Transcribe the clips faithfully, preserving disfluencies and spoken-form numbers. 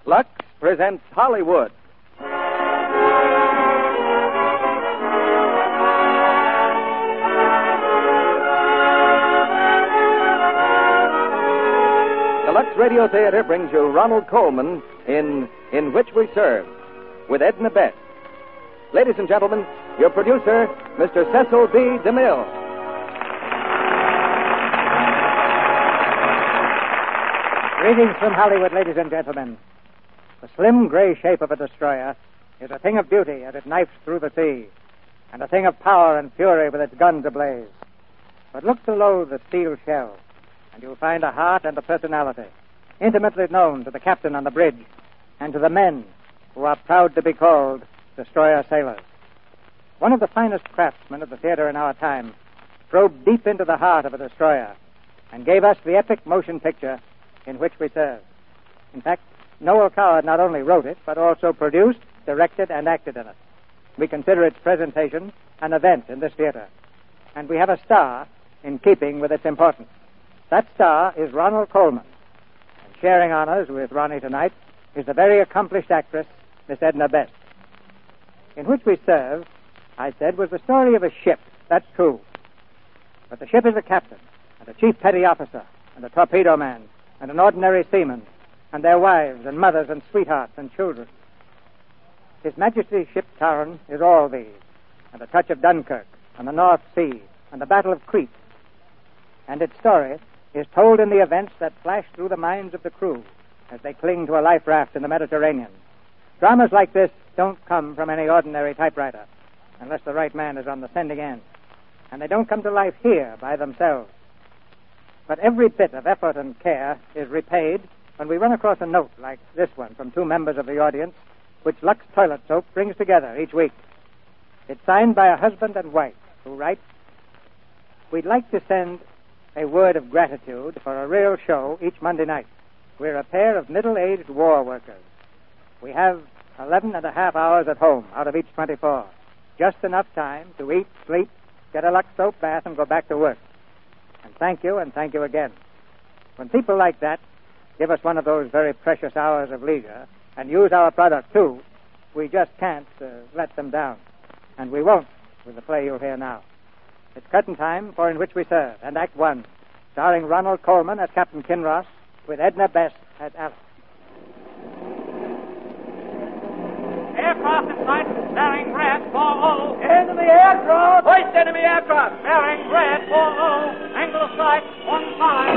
Lux presents Hollywood. The Lux Radio Theater brings you Ronald Colman in In Which We Serve, with Edna Best. Ladies and gentlemen, your producer, Mister Cecil B. DeMille. Greetings from Hollywood, ladies and gentlemen. The slim gray shape of a destroyer is a thing of beauty as it knifes through the sea, and a thing of power and fury with its guns ablaze. But look below the steel shell, and you'll find a heart and a personality, intimately known to the captain on the bridge and to the men who are proud to be called destroyer sailors. One of the finest craftsmen of the theater in our time probed deep into the heart of a destroyer and gave us the epic motion picture In Which We Serve. In fact, Noel Coward not only wrote it, but also produced, directed, and acted in it. We consider its presentation an event in this theater, and we have a star in keeping with its importance. That star is Ronald Colman, and sharing honors with Ronnie tonight is the very accomplished actress, Miss Edna Best. In Which We Serve, I said, was the story of a ship. That's true. But the ship is a captain, and a chief petty officer, and a torpedo man, and an ordinary seaman, and their wives and mothers and sweethearts and children. His Majesty's ship Taran is all these, and a touch of Dunkirk, and the North Sea, and the Battle of Crete. And its story is told in the events that flash through the minds of the crew as they cling to a life raft in the Mediterranean. Dramas like this don't come from any ordinary typewriter, unless the right man is on the sending end. And they don't come to life here by themselves. But every bit of effort and care is repaid when we run across a note like this one from two members of the audience, which Lux Toilet Soap brings together each week. It's signed by a husband and wife who write, "We'd like to send a word of gratitude for a real show each Monday night. We're a pair of middle-aged war workers. We have eleven and a half hours at home out of each twenty-four. Just enough time to eat, sleep, get a Lux soap bath, and go back to work. And thank you, and thank you again. When people like that give us one of those very precious hours of leisure and use our product, too, we just can't uh, let them down. And we won't with the play you'll hear now. It's curtain time for In Which We Serve, and Act One, starring Ronald Colman as Captain Kinross, with Edna Best as Alice. Aircraft in sight, bearing red four oh. Enemy aircraft! Hoist enemy aircraft! Bearing red four oh. Angle of sight, one five.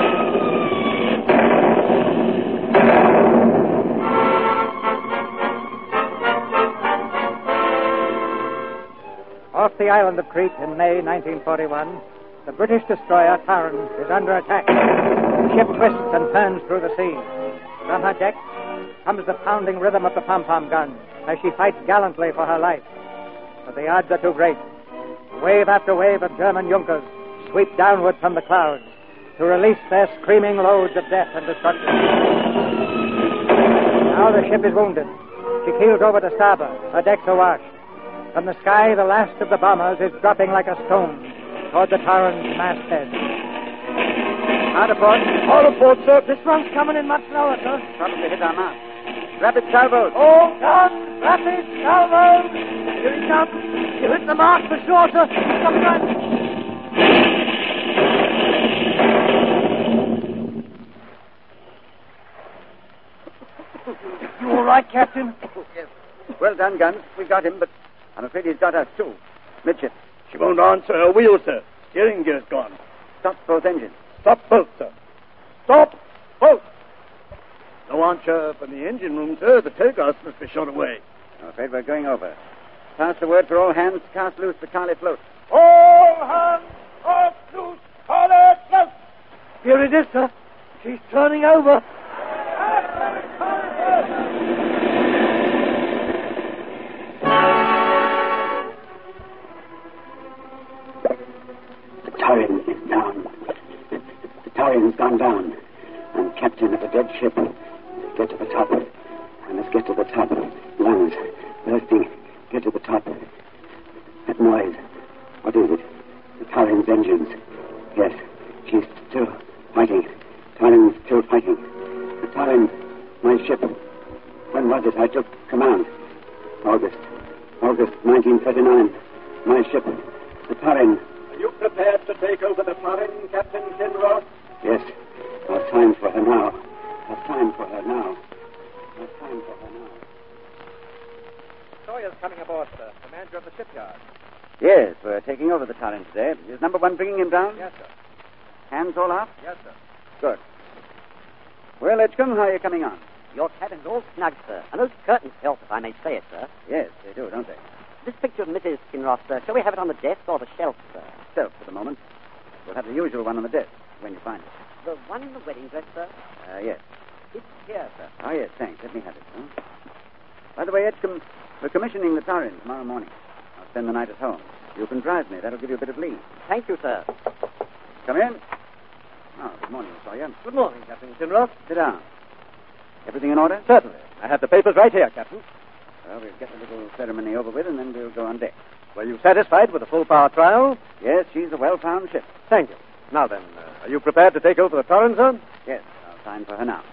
Off the island of Crete in May nineteen forty-one, the British destroyer Taran is under attack. The ship twists and turns through the sea. From her deck comes the pounding rhythm of the pom-pom gun as she fights gallantly for her life. But the odds are too great. Wave after wave of German Junkers sweep downward from the clouds to release their screaming loads of death and destruction. Now the ship is wounded. She keels over to starboard, her decks awash. From the sky, the last of the bombers is dropping like a stone toward the Taran's masthead. Hard aport. All aboard, sir. This one's coming in much lower, sir. Probably hit our mast. Rapid salvos. All guns, rapid salvos. Here he comes. You hit the mark for sure, sir. Sometimes. You all right, Captain? Yes. Well done, guns. We got him, but I'm afraid he's got us, too. Midship. She won't answer her wheel, sir. Steering gear's gone. Stop both engines. Stop both, sir. Stop both. No answer from the engine room, sir. The tailghouse must be shot away. I'm afraid we're going over. Pass the word for all hands to cast loose the Carly float. All hands, cast loose, Carly float. Here it is, sir. She's turning over. The Taran is down. The Taran's gone down. I'm captain of a dead ship. Get to the top. I must get to the top. Lungs, bursting. Get to the top. That noise. What is it? The Taran's engines. Yes, she's still fighting. Taran's still fighting. The Taran, my ship. When was it I took command? August. August nineteen thirty-nine. My ship, the Tarin. Are you prepared to take over the Tarin, Captain Kinross? Yes. I've time for her now. I've time for her now. I've time for her now. Sawyer's coming aboard, sir. Commander of the shipyard. Yes, we're taking over the Tarin today. Is number one bringing him down? Yes, sir. Hands all up? Yes, sir. Good. Well, Edgecombe, how are you coming on? Your cabin's all snug, sir. And those curtains help, if I may say it, sir. Yes, they do, don't they? This picture of Missus Kinross, sir, shall we have it on the desk or the shelf, sir? Shelf for the moment. We'll have the usual one on the desk when you find it. The one in the wedding dress, sir? Uh, yes. It's here, sir. Oh, yes, thanks. Let me have it, huh? By the way, Edgecombe, we're commissioning the Tarin tomorrow morning. I'll spend the night at home. You can drive me. That'll give you a bit of leave. Thank you, sir. Come in. Oh, good morning, Sawyer. Good morning, Captain Kinross. Sit down. Everything in order? Certainly. I have the papers right here, Captain. Well, we'll get the little ceremony over with, and then we'll go on deck. Were you satisfied with the full-power trial? Yes, she's a well-found ship. Thank you. Now then, uh, are you prepared to take over the Tarin, sir? Yes, I'll sign for her now.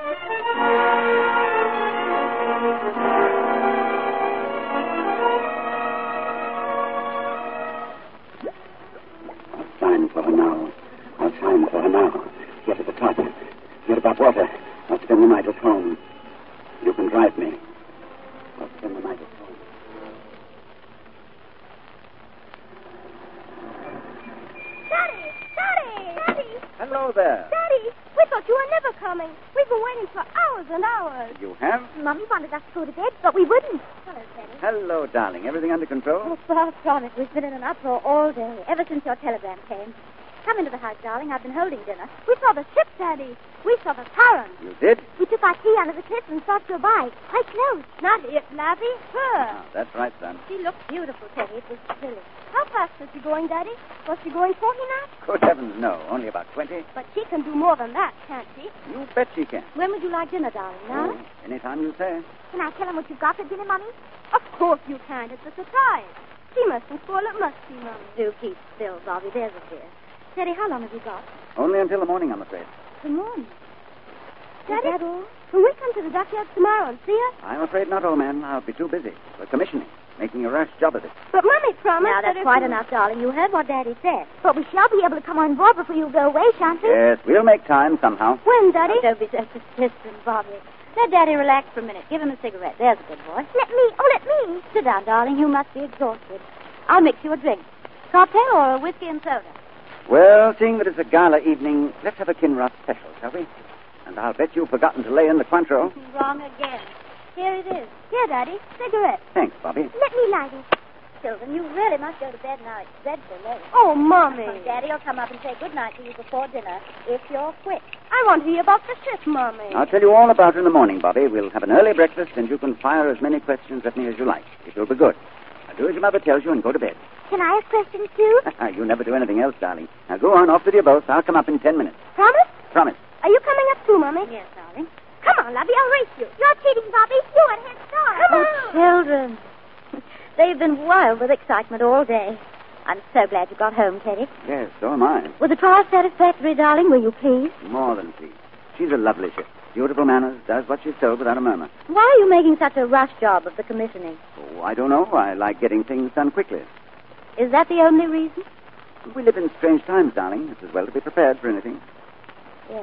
I'll sign for her now. I'll sign for her now. Get to the top. Get above water. I'll spend the night at home. You can drive me. I'll spend the night at home. Daddy! Daddy! Daddy! Hello there. Daddy! We thought you were never coming. We've been waiting for hours and hours. You have? Mummy wanted us to go to bed, but we wouldn't. Hello, Daddy. Hello, darling. Everything under control? Oh, far from it. We've been in an uproar all day, ever since your telegram came. Come into the house, darling. I've been holding dinner. We saw the ship, Daddy. We saw the Tarin. You did? We took our tea under the cliffs and saw it go by. Quite close. Not it, Laddie. Her. Ah, that's right, son. She looked beautiful, Teddy. It was thrilling. How fast was she going, Daddy? Was she going forty knots? Good heavens, no. Only about twenty. But she can do more than that, can't she? You bet she can. When would you like dinner, darling? Now? Oh, anytime you say. Can I tell him what you've got for dinner, Mummy? Of course you can. It's a surprise. She mustn't spoil it, must she, Mummy? Do keep still, Bobby. There's a dear. Teddy, how long have you got? Only until the morning, I'm afraid. The morning. Daddy, Is that all? Can we come to the dockyard tomorrow and see her? I'm afraid not, old man. I'll be too busy. We're commissioning, making a rash job of it. But Mummy promised. Now, that's that quite we... enough, darling. You heard what Daddy said. But we shall be able to come on board before you go away, shan't we? Yes, we'll make time somehow. When, Daddy? Oh, don't be so persistent, Bobby. Let Daddy relax for a minute. Give him a cigarette. There's a good boy. Let me. Oh, let me. Sit down, darling. You must be exhausted. I'll mix you a drink. Cocktail or a whiskey and soda? Well, seeing that it's a gala evening, let's have a Kinross special, shall we? And I'll bet you've forgotten to lay in the Cointreau. Wrong again. Here it is. Here, Daddy. Cigarette. Thanks, Bobby. Let me light it. Children, you really must go to bed now. It's dreadful late. Oh, Mommy. Daddy will come up and say good night to you before dinner, if you're quick. I want to hear about the ship, Mommy. I'll tell you all about it in the morning, Bobby. We'll have an early breakfast, and you can fire as many questions at me as you like. It will be good. Now, do as your mother tells you and go to bed. Can I ask questions, too? You never do anything else, darling. Now, go on, off with you both. I'll come up in ten minutes. Promise? Promise. Are you coming up, too, Mommy? Yes, darling. Come on, Lovey. I'll race you. You're cheating, Bobby. You had head start. Come Oh, on. children. They've been wild with excitement all day. I'm so glad you got home, Teddy. Yes, so am I. Was the trial satisfactory, darling? Were you pleased? More than pleased. She's a lovely ship. Beautiful manners, does what she's told without a murmur. Why are you making such a rush job of the commissioning? Oh, I don't know. I like getting things done quickly. Is that the only reason? We live in strange times, darling. It's as well to be prepared for anything. Yes.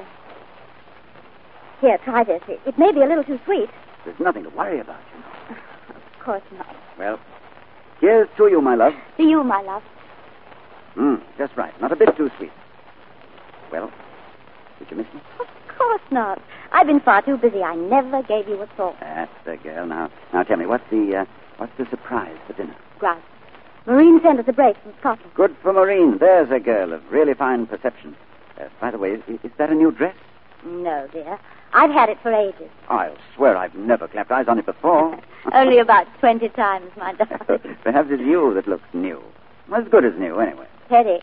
Here, try this. It, it may be a little too sweet. There's nothing to worry about, you know. Of course not. Well, here's to you, my love. To you, my love. Hmm, just right. Not a bit too sweet. Well, did you miss me? Of course not. I've been far too busy. I never gave you a thought. That's the girl. Now, now tell me, what's the, uh, what's the surprise for dinner? Grouse. Marine sent us a brace from Scotland. Good for Maureen. There's a girl of really fine perception. Uh, by the way, is, is that a new dress? No, dear. I've had it for ages. I'll swear I've never clapped eyes on it before. Only about twenty times, my darling. Perhaps it's you that looks new. As good as new, anyway. Teddy,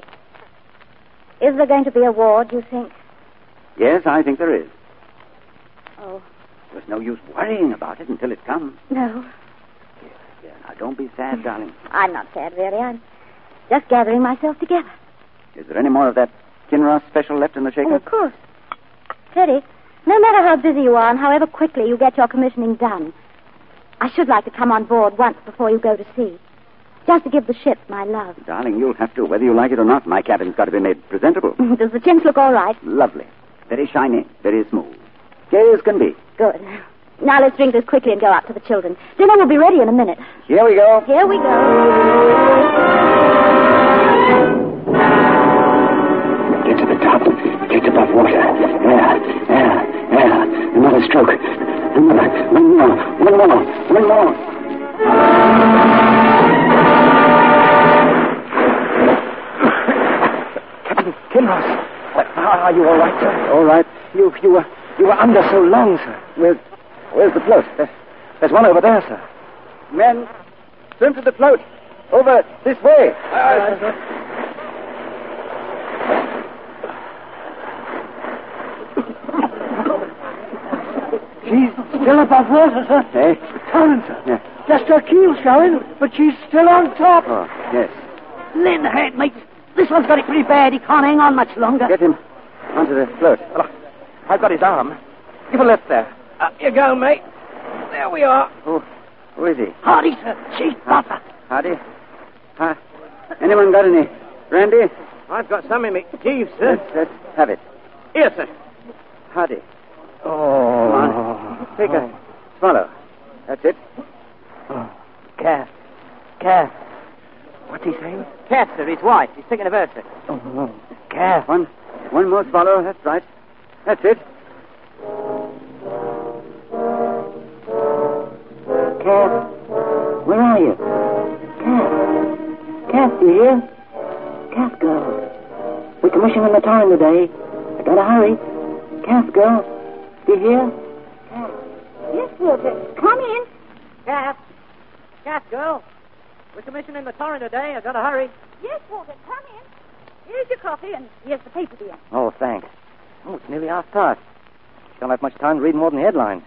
is there going to be a war, do you think? Yes, I think there is. Oh. There's no use worrying about it until it comes. No. Yes, yes. Now, don't be sad, darling. I'm not sad, really. I'm just gathering myself together. Is there any more of that Kinross special left in the shaker? Oh, of course. Teddy, No matter how busy you are and however quickly you get your commissioning done, I should like to come on board once before you go to sea. Just to give the ship my love. Darling, you'll have to, whether you like it or not. My cabin's got to be made presentable. Does the chintz look all right? Lovely. Very shiny, very smooth. Gay as can be. Good. Now let's drink this quickly and go out to the children. Dinner will be ready in a minute. Here we go. Here we go. Get to the top. Get above water. There, there, there. Another stroke. Another. One more. One more. One more. Captain Kinross, are you all right, sir? All right. You, you were, you were under so long, sir. Where's, where's the float? There's, there's one over there, sir. Men, swim to the float. Over this way. Aye, aye, sir. She's still above water, sir. Eh? Current, sir. Yeah. Just her keel showing, but she's still on top. Oh, yes. Lend a hand, mate. This one's got it pretty bad. He can't hang on much longer. Get him onto the float. Well, I've got his arm. Give a lift there. Up you go, mate. There we are. Who, who is he? Hardy, sir. Chief buffer. Hardy? Huh? Anyone got any brandy? I've got some in me Jeeves, sir. Let's, let's have it. Here, sir. Hardy. Oh. Come on. Take a swallow. That's it. Oh. Cass. Cass. What's he saying? Cass, sir. His wife. He's thinking of her, sir. Oh, no. Cass. One, one more swallow. That's right. That's it. Cass, where are you? Cass. Cass, do you hear? Cass, girl. We're commissioning the Torrin today. I gotta hurry. Cass, girl. Do you hear? Cass. Yes, Walter. Come in. Cass. Cass, girl. We're commissioning the Torrin today. I've got to hurry. Yes, Walter. Come in. Here's your coffee and here's the paper, dear. Oh, thanks. Oh, it's nearly half past. Don't have much time to read more than the headlines.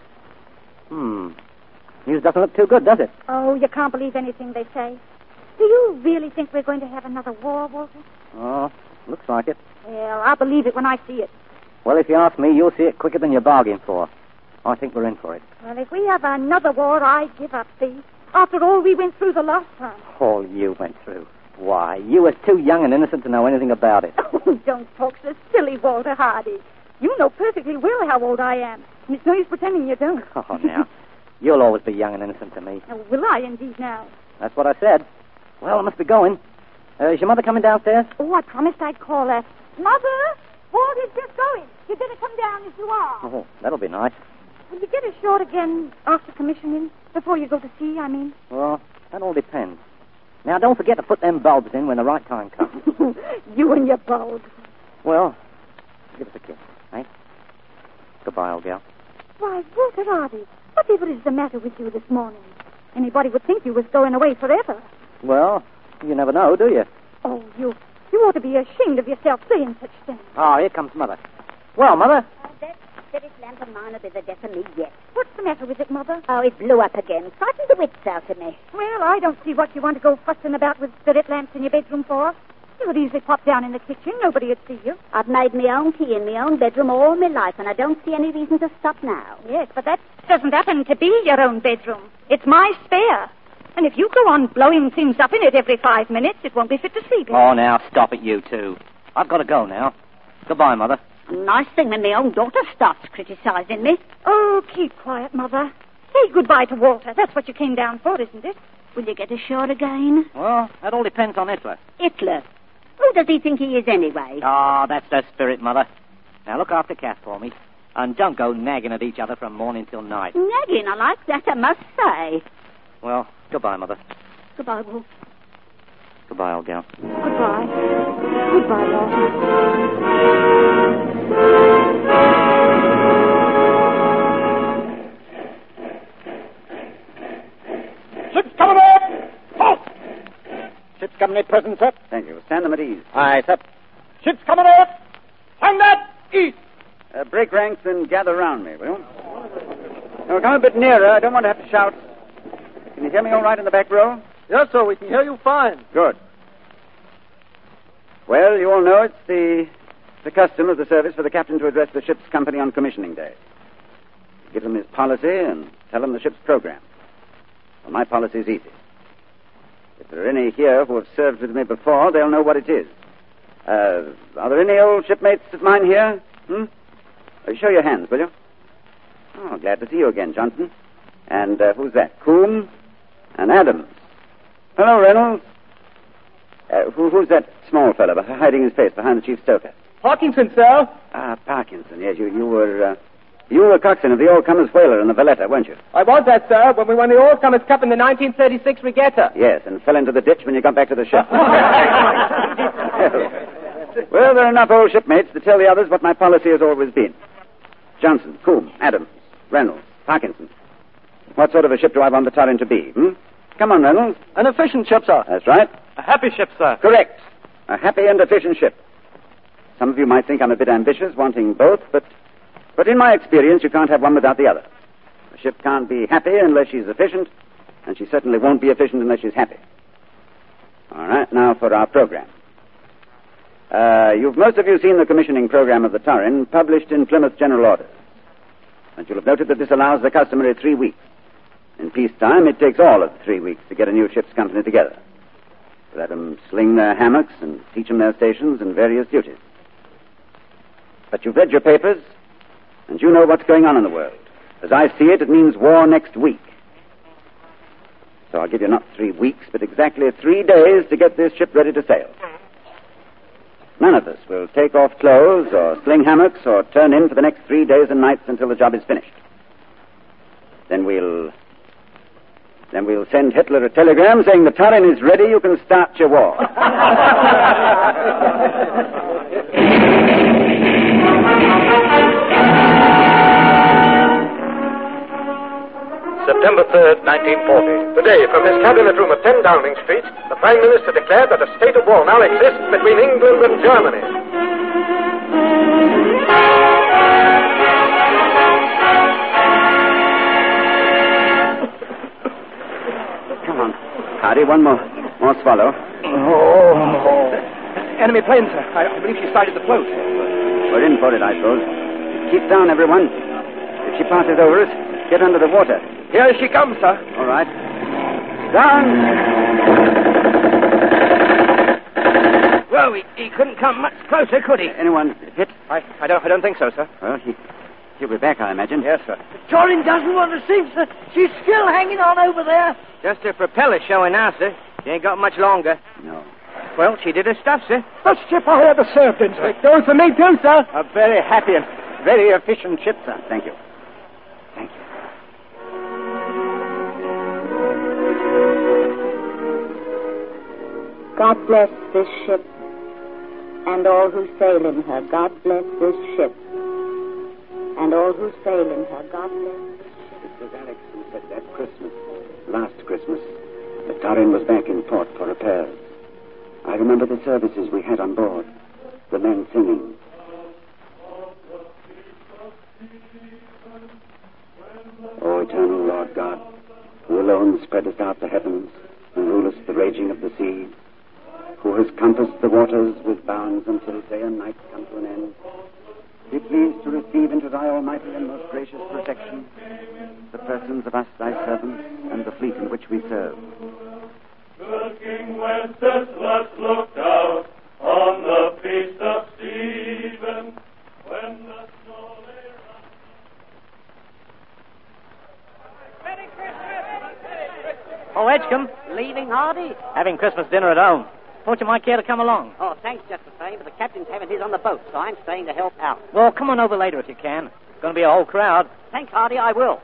Hmm. News doesn't look too good, does it? Oh, you can't believe anything they say. Do you really think we're going to have another war, Walter? Oh, looks like it. Well, I'll believe it when I see it. Well, if you ask me, you'll see it quicker than you bargained for. I think we're in for it. Well, if we have another war, I give up, see? After all we went through the last time. All you went through. Why, you were too young and innocent to know anything about it. Oh, don't talk so silly, Walter Hardy. You know perfectly well how old I am. And it's no use pretending you don't. Oh, now. You'll always be young and innocent to me. Oh, will I indeed now? That's what I said. Well, I must be going. Uh, is your mother coming downstairs? Oh, I promised I'd call her. Mother, Walter's just going. You'd better come down if you are. Oh, that'll be nice. Will you get ashore again after commissioning? Before you go to sea, I mean. Well, that all depends. Now, don't forget to put them bulbs in when the right time comes. You and your bulbs. Well, give us a kiss, eh? Goodbye, old gal. Why, Walter Hardy, whatever is the matter with you this morning? Anybody would think you was going away forever. Well, you never know, do you? Oh, you you ought to be ashamed of yourself saying such things. Oh, here comes Mother. Well, Mother. Uh, that spirit lamp of mine will be the death of me yet. What's the matter with it, Mother? Oh, it blew up again. Frightened the wits out of me. Well, I don't see what you want to go fussing about with spirit lamps in your bedroom for. You could easily pop down in the kitchen. Nobody would see you. I've made my own tea in my own bedroom all my life, and I don't see any reason to stop now. Yes, but that doesn't happen to be your own bedroom. It's my spare. And if you go on blowing things up in it every five minutes, it won't be fit to sleep in. Oh, now, stop it, you two. I've got to go now. Goodbye, Mother. Nice thing when my own daughter starts criticizing me. Oh, keep quiet, Mother. Say goodbye to Walter. That's what you came down for, isn't it? Will you get ashore again? Well, that all depends on Hitler. Hitler? Who does he think he is anyway? Oh, that's the spirit, Mother. Now, look after Kath for me. And don't go nagging at each other from morning till night. Nagging, I like that, I must say. Well, goodbye, Mother. Goodbye, Wolf. Goodbye, old gal. Goodbye. Goodbye, Walter. Ship's coming up! Halt! Ship's company present, sir. Thank you. Stand them at ease. Aye, sir. Ship's coming up! Hang that east! Uh, break ranks and gather round me, will you? Now, come a bit nearer. I don't want to have to shout. Can you hear me all right in the back row? Yes, sir, we can hear you fine. Good. Well, you all know it's the, the custom of the service for the captain to address the ship's company on commissioning day. give them his policy, and tell them the ship's program. Well, my policy is easy. If there are any here who have served with me before, they'll know what it is. Uh, are there any old shipmates of mine here? Hmm? Uh, show your hands, will you? Oh, glad to see you again, Johnson. And uh, who's that? Coombe and Adams. Hello, Reynolds. Uh, who, who's that small fellow hiding his face behind the chief stoker? Parkinson, sir. Ah, Parkinson. Yes, you, you were... Uh, you were coxswain of the All-Comers whaler in the Valletta, weren't you? I was that, sir, when we won the All-Comers Cup in the nineteen thirty-six regatta. Yes, and fell into the ditch when you got back to the ship. Well, there are enough old shipmates to tell the others what my policy has always been. Johnson, Coombe, Adams, Reynolds, Parkinson. What sort of a ship do I want the Torrin to be, hmm? Come on, Reynolds. An efficient ship, sir. That's right. A happy ship, sir. Correct. A happy and efficient ship. Some of you might think I'm a bit ambitious, wanting both, but... But in my experience, you can't have one without the other. A ship can't be happy unless she's efficient, and she certainly won't be efficient unless she's happy. All right, now for our program. Uh, you've most of you seen the commissioning program of the Torrin, published in Plymouth General Orders. And you'll have noted that this allows the customary three weeks. In peacetime, it takes all of the three weeks to get a new ship's company together. Let them sling their hammocks and teach them their stations and various duties. But you've read your papers, and you know what's going on in the world. As I see it, it means war next week. So I'll give you not three weeks, but exactly three days to get this ship ready to sail. None of us will take off clothes or sling hammocks or turn in for the next three days and nights until the job is finished. Then we'll... Then we'll send Hitler a telegram saying the Torrin is ready, you can start your war. September third, nineteen forty. Today, from his cabinet room at ten Downing Street, the Prime Minister declared that a state of war now exists between England and Germany. Come on. Hardy, one more. More swallow. Oh. Enemy plane, sir. I, I believe she sighted the float. We're in for it, I suppose. Keep down, everyone. If she passes over us, get under the water. Here she comes, sir. All right. Down! Well, he, he couldn't come much closer, could he? Anyone hit? I, I don't I don't think so, sir. Well, he, he'll be back, I imagine. Yes, sir. Torrin doesn't want to sink, sir. She's still hanging on over there. Just her propeller showing now, sir. She ain't got much longer. No. Well, she did her stuff, sir. The ship I ever served in, sir. Goes for me, too, sir. A very happy and very efficient ship, sir. Thank you. Thank you. God bless this ship and all who sail in her. God bless this ship and all who sail in her. God bless this ship. It was Alex who said that Christmas, last Christmas, the Torrin was back in port for repairs. I remember the services we had on board, the men singing. O eternal Lord God, who alone spreadest out the heavens and rulest the raging of the sea, who has compassed the waters with bounds until day and night come to an end, be pleased to receive into thy almighty and most gracious protection the persons of us thy servants and the fleet in which we serve. The King Wenceslas looked out on the feast of Stephen when the snow lay round. Merry Christmas! Oh, Edgecombe, leaving Hardy? Having Christmas dinner at home. Thought you might care to come along. Oh, thanks just the same, but the captain's having his on the boat, so I'm staying to help out. Well, come on over later if you can. It's going to be a whole crowd. Thanks, Hardy, I will.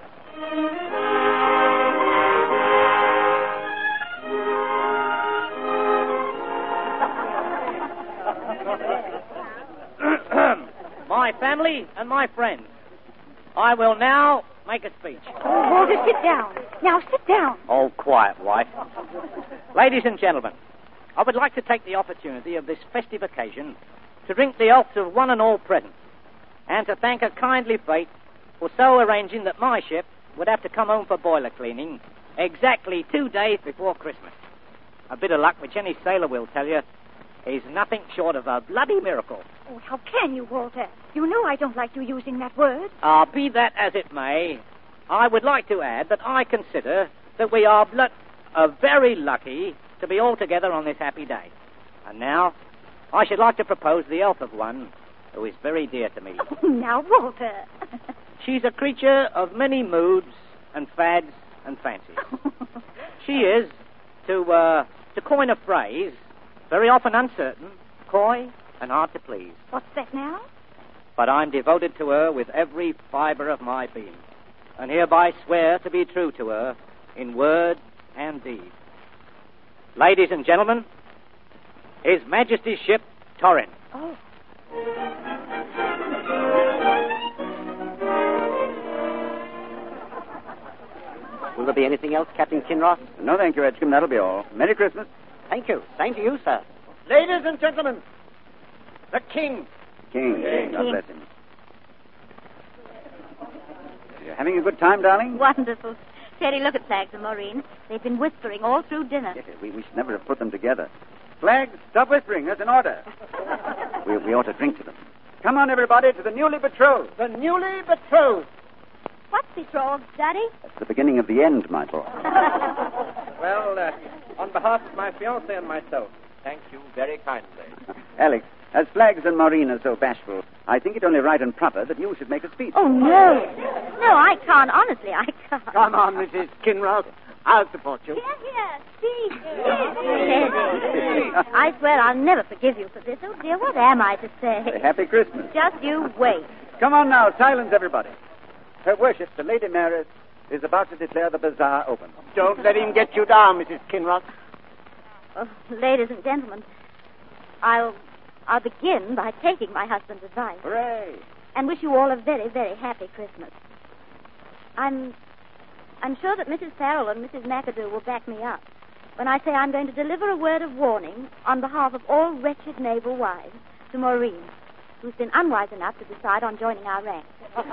My family and my friends, I will now make a speech. Oh, Walter, sit down. Now, sit down. Oh, quiet, wife. Ladies and gentlemen, I would like to take the opportunity of this festive occasion to drink the health of one and all present, and to thank a kindly fate for so arranging that my ship would have to come home for boiler cleaning exactly two days before Christmas. A bit of luck, which any sailor will tell you, is nothing short of a bloody miracle. Oh, how can you, Walter? You know I don't like you using that word. Uh, be that as it may, I would like to add that I consider that we are bl- uh, very lucky to be all together on this happy day. And now, I should like to propose the health of one who is very dear to me. Oh, now, Walter. She's a creature of many moods and fads and fancies. She is, to uh, to coin a phrase, very often uncertain, coy, and hard to please. What's that now? But I'm devoted to her with every fiber of my being, and hereby swear to be true to her in word and deed. Ladies and gentlemen, His Majesty's ship, Torrin. Oh. Will there be anything else, Captain Kinross? No, thank you, Edgecombe. That'll be all. Merry Christmas. Thank you. Same to you, sir. Ladies and gentlemen, the King. King. King. God bless him. You're having a good time, darling? Wonderful. Terry, look at Flags and Maureen. They've been whispering all through dinner. Yes, we, we should never have put them together. Flags, stop whispering. That's an order. we, we ought to drink to them. Come on, everybody, to the newly betrothed. The newly betrothed. What's betrothed, Daddy? That's the beginning of the end, my boy. Well, uh, on behalf of my fiancée and myself, thank you very kindly. Alex, as Flags and Maureen are so bashful, I think it only right and proper that you should make a speech. Oh, no. No, I can't. Honestly, I can't. Come on, Missus Kinross. I'll support you. Here, here. See. Teddy. I swear I'll never forgive you for this. Oh, dear, what am I to say? Happy Christmas. Just you wait. Come on now, silence everybody. Her worship, the Lady Mayoress, is about to declare the bazaar open. Don't let him get you down, Missus Kinross. Oh, ladies and gentlemen, I'll I'll begin by taking my husband's advice. Hooray! And wish you all a very, very happy Christmas. I'm I'm sure that Missus Farrell and Missus McAdoo will back me up when I say I'm going to deliver a word of warning on behalf of all wretched naval wives to Maureen, who's been unwise enough to decide on joining our ranks.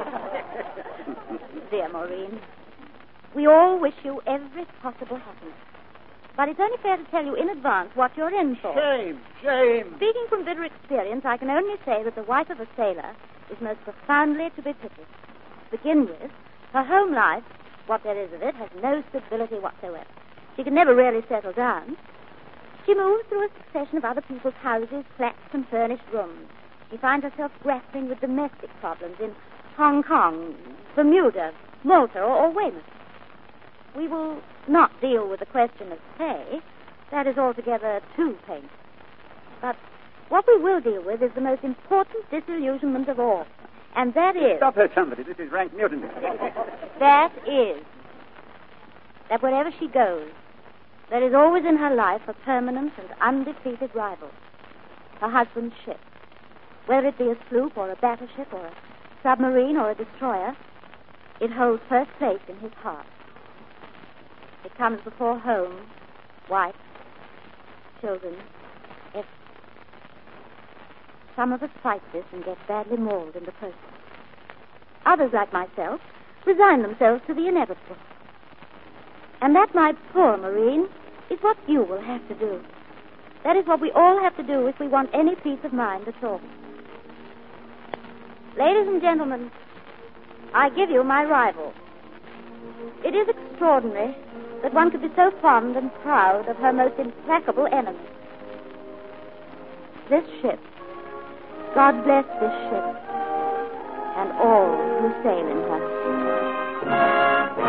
Dear Maureen, we all wish you every possible happiness. But it's only fair to tell you in advance what you're in for. Shame, shame. Speaking from bitter experience, I can only say that the wife of a sailor is most profoundly to be pitied. To begin with, her home life, what there is of it, has no stability whatsoever. She can never really settle down. She moves through a succession of other people's houses, flats, and furnished rooms. She finds herself grappling with domestic problems in Hong Kong, Bermuda, Malta, or, or Weymouth. We will not deal with the question of pay. That is altogether too painful. But what we will deal with is the most important disillusionment of all. And that is... Stop her, somebody. This is rank mutiny. That is that wherever she goes, there is always in her life a permanent and undefeated rival. Her husband's ship. Whether it be a sloop or a battleship or a submarine or a destroyer, it holds first place in his heart. It comes before home, wife, children, everything. Some of us fight this and get badly mauled in the process. Others, like myself, resign themselves to the inevitable. And that, my poor Maureen, is what you will have to do. That is what we all have to do if we want any peace of mind at all. Ladies and gentlemen, I give you my rival. It is extraordinary that one could be so fond and proud of her most implacable enemy. This ship, God bless this ship, and all who sail in her.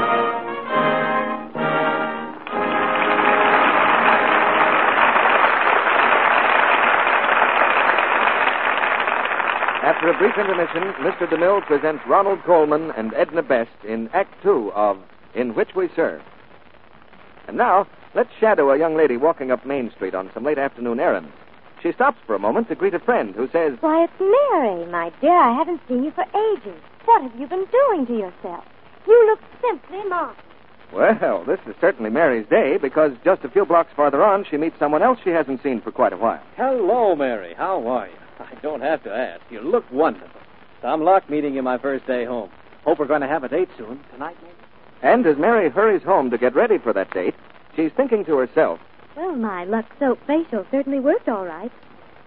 After a brief intermission, Mister DeMille presents Ronald Colman and Edna Best in Act Two of In Which We Serve. And now, let's shadow a young lady walking up Main Street on some late afternoon errands. She stops for a moment to greet a friend who says, Why, it's Mary, my dear. I haven't seen you for ages. What have you been doing to yourself? You look simply marvelous. well, this is certainly Mary's day, because just a few blocks farther on, she meets someone else she hasn't seen for quite a while. Hello, Mary. How are you? I don't have to ask. You look wonderful. Tom Locke meeting you my first day home. Hope we're going to have a date soon. Tonight, maybe? And as Mary hurries home to get ready for that date, she's thinking to herself, Well, my Lux Soap facial certainly worked all right.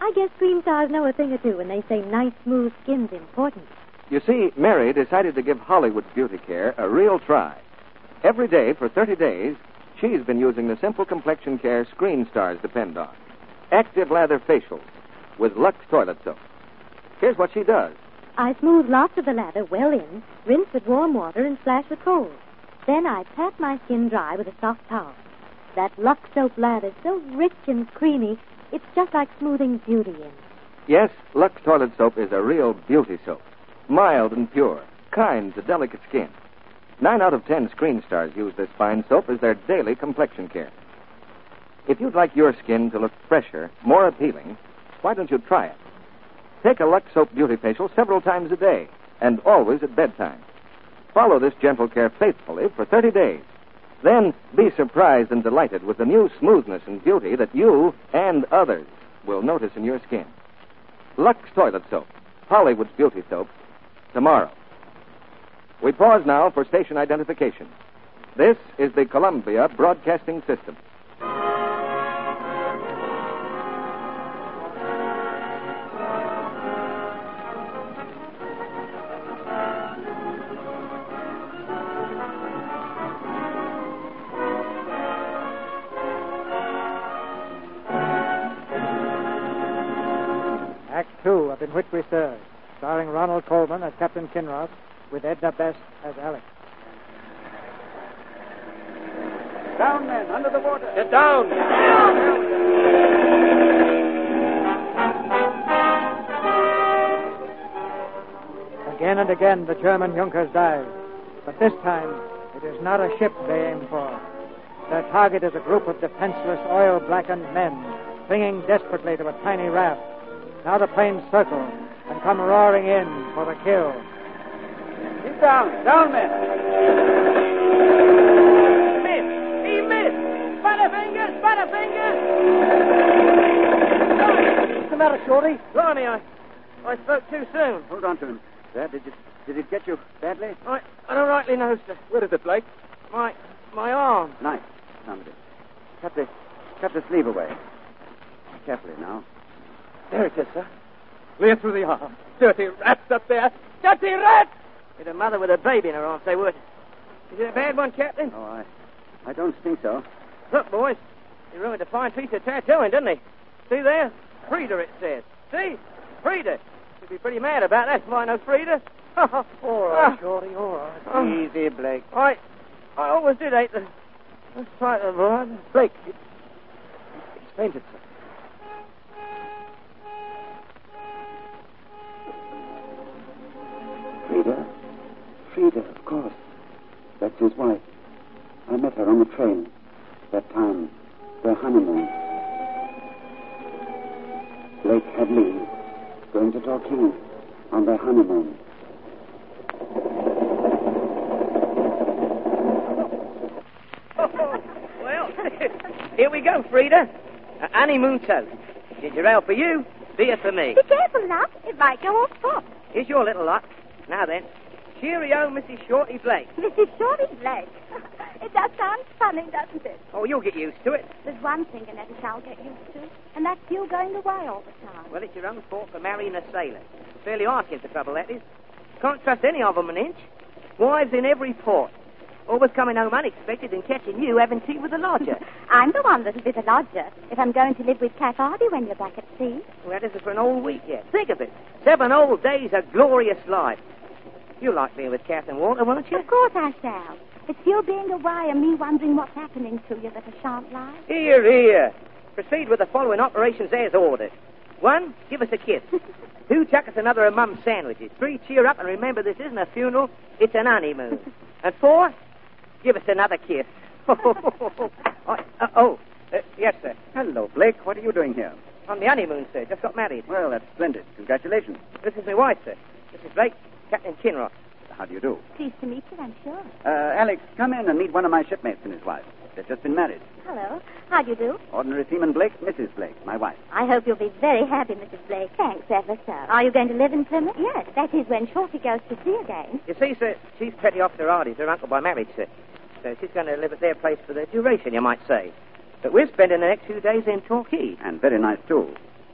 I guess screen stars know a thing or two when they say nice, smooth skin's important. You see, Mary decided to give Hollywood's beauty care a real try. Every day for thirty days, she's been using the simple complexion care screen stars depend on. Active lather facials with Lux toilet soap. Here's what she does. I smooth lots of the lather well in, rinse with warm water, and splash with cold. Then I pat my skin dry with a soft towel. That Lux soap lather's so rich and creamy, it's just like smoothing beauty in. Yes, Lux toilet soap is a real beauty soap. Mild and pure, kind to delicate skin. Nine out of ten screen stars use this fine soap as their daily complexion care. If you'd like your skin to look fresher, more appealing, why don't you try it? Take a Lux Soap Beauty Facial several times a day, and always at bedtime. Follow this gentle care faithfully for thirty days. Then be surprised and delighted with the new smoothness and beauty that you and others will notice in your skin. Lux Toilet Soap, Hollywood's beauty soap, tomorrow. We pause now for station identification. This is the Columbia Broadcasting System. Act two of In Which We Serve, starring Ronald Colman as Captain Kinross, with Edna Best as Alex. Down, men, under the water. Get down. Get down. Again and again the German Junkers dive, but this time it is not a ship they aim for. Their target is a group of defenseless, oil-blackened men clinging desperately to a tiny raft. Now the planes circle and come roaring in for the kill. Keep down, down, men. Miss! He missed! Butterfingers! Butterfingers! What's the matter, Shorty? Blimey, I, I spoke too soon. Hold on to him. Dad, did it, did it get you badly? I, I don't rightly know, sir. Where is it, Blake? My, my arm. Knife. Somebody. Cut the, cut the sleeve away. Carefully now. There it is, sir. Clear through the arm. Dirty rats up there. Dirty rats! With a mother with a baby in her arms, they would. Is it a bad one, Captain? Oh, I, I don't think so. Look, boys. He ruined a fine piece of tattooing, didn't he? See there? Frida, it says. See? Frida. You'd be pretty mad about that if I know Frida. All right, Shorty, all right. Oh. Easy, Blake. I, I always did hate the, the sight of blood. Blake, it, it's fainted, sir. Frida? Frida, of course. That's his wife. I met her on the train. That time, their honeymoon. Blake had leave, going to Torquay on their honeymoon. Well, here we go, Frida. A honeymoon toast. Ginger ale for you, beer for me. Be careful, love. It might go off top. Here's your little lot. Now then, cheerio, Missus Shorty Blake. Missus Shorty Blake. It does sound funny, doesn't it? Oh, you'll get used to it. There's one thing Annette shall get used to, and that's you going away all the time. Well, it's your own fault for marrying a sailor. Fairly asking for trouble, that is. Can't trust any of 'em an inch. Wives in every port. Always coming home unexpected and catching you having tea with the lodger. I'm the one that'll be the lodger if I'm going to live with Cat Hardy when you're back at sea. Well, that isn't for an whole week yet. Think of it. Seven whole days of glorious life. You like being with Captain Walter, won't you? Of course I shall. It's you being away and me wondering what's happening to you that I shan't lie. Here, here. Proceed with the following operations as ordered. One, give us a kiss. Two, chuck us another of Mum's sandwiches. Three, cheer up and remember this isn't a funeral, it's an honeymoon. And four, give us another kiss. oh, uh, oh uh, yes, sir. Hello, Blake. What are you doing here? On the honeymoon, sir. Just got married. Well, that's splendid. Congratulations. This is my wife, sir. Missus Blake, Captain Kinross. How do you do? Pleased to meet you, I'm sure. Uh, Alex, come in and meet one of my shipmates and his wife. They've just been married. Hello. How do you do? Ordinary Seaman Blake, Missus Blake, my wife. I hope you'll be very happy, Missus Blake. Thanks ever so. Are you going to live in Plymouth? Yes, that is when Shorty goes to sea again. You see, sir, she's Petty Officer Hardy's, her uncle by marriage, sir. So she's going to live at their place for the duration, you might say. But we're spending the next few days in Torquay. And very nice, too.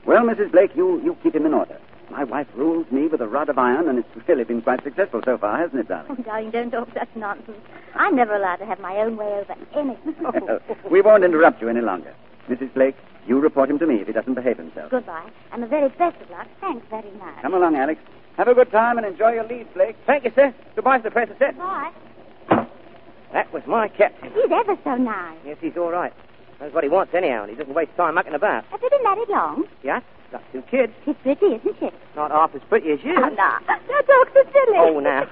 Well, Missus Blake, you, you keep him in order. My wife rules me with a rod of iron, and it's really been quite successful so far, hasn't it, darling? Oh, darling, don't talk such nonsense. I'm never allowed to have my own way over anything. We won't interrupt you any longer. Missus Blake, you report him to me if he doesn't behave himself. Goodbye, and the very best of luck. Thanks very much. Come along, Alex. Have a good time and enjoy your leave, Blake. Thank you, sir. Goodbye to the Princess. Bye. That was my captain. He's ever so nice. Yes, he's all right. Knows what he wants anyhow, and he doesn't waste time mucking about. Have they been married long? Yes, got two kids. She's pretty, isn't she? Not half as pretty as you. Oh, no. Don't talk so silly. Oh, now.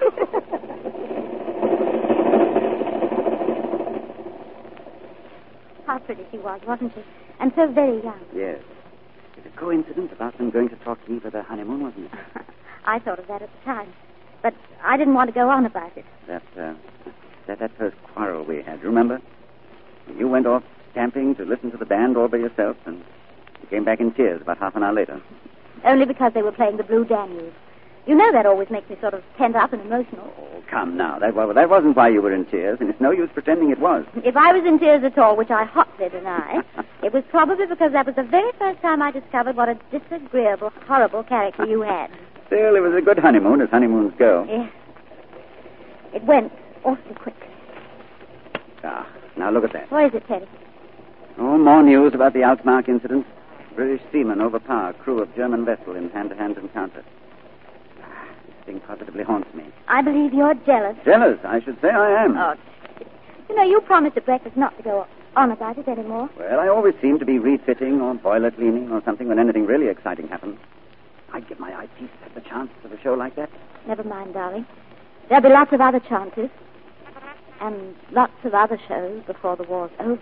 How pretty she was, wasn't she? And so very young. Yes. It's a coincidence about them going to Torquay for their honeymoon, wasn't it? I thought of that at the time. But I didn't want to go on about it. That, uh, that, that first quarrel we had, remember? You went off stamping to listen to the band all by yourself, and you came back in tears about half an hour later. Only because they were playing the Blue Danube. You know that always makes me sort of pent up and emotional. Oh, come now. That, well, that wasn't why you were in tears, and it's no use pretending it was. If I was in tears at all, which I hotly deny, it was probably because that was the very first time I discovered what a disagreeable, horrible character you had. Still, it was a good honeymoon, as honeymoons go. Yes. It went awfully quickly. Ah, now look at that. What is it, Teddy? Oh, more news about the Altmark incident. British seamen overpower crew of German vessel in hand-to-hand encounter. Ah, this thing positively haunts me. I believe you're jealous. Jealous? I should say I am. Oh, you know, you promised at breakfast not to go on about it anymore. Well, I always seem to be refitting or boiler cleaning or something when anything really exciting happens. I'd give my eyepiece at the chance of a show like that. Never mind, darling. There'll be lots of other chances. And lots of other shows before the war's over.